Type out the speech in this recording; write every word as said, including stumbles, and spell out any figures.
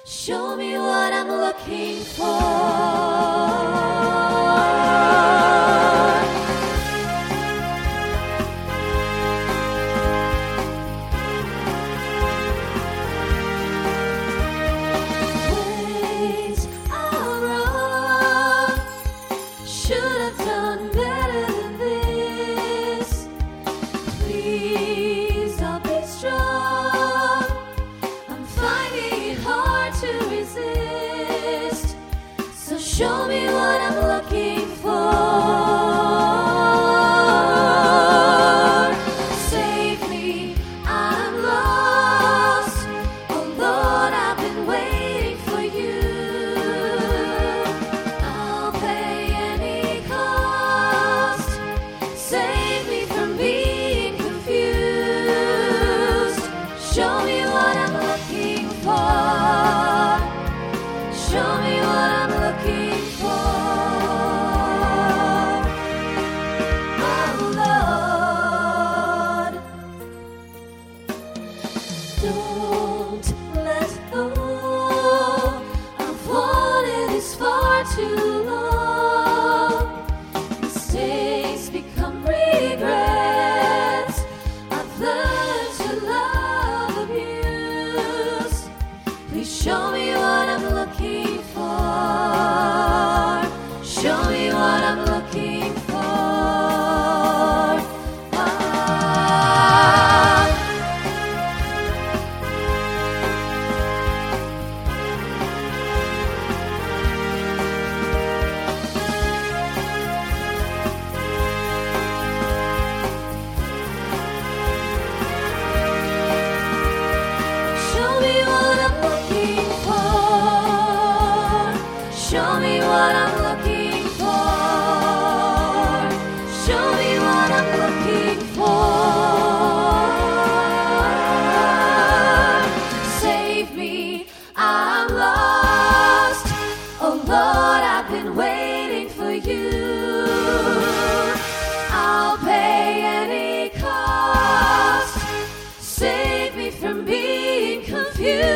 Show me what I'm looking for. Ways are wrong. Should have done better than this. Please, I'll be strong. I'm finding it hard to resist. So show me what I'm looking for. Save me, I'm lost. Oh Lord, I've been waiting for you. I'll pay any cost. Save me from being confused. Show me what I'm looking for. Show me what I'm looking for. Oh Lord, don't let go. I've wanted this far too long. Mistakes become regrets. I've learned to love abuse. Please show me what I'm looking for. Show me what I'm looking for. Ah. Show me what I'm looking for. Show me what I'm looking for. Show me what I'm looking for. Save me, I'm lost. Oh Lord, I've been waiting for you. I'll pay any cost. Save me from being confused.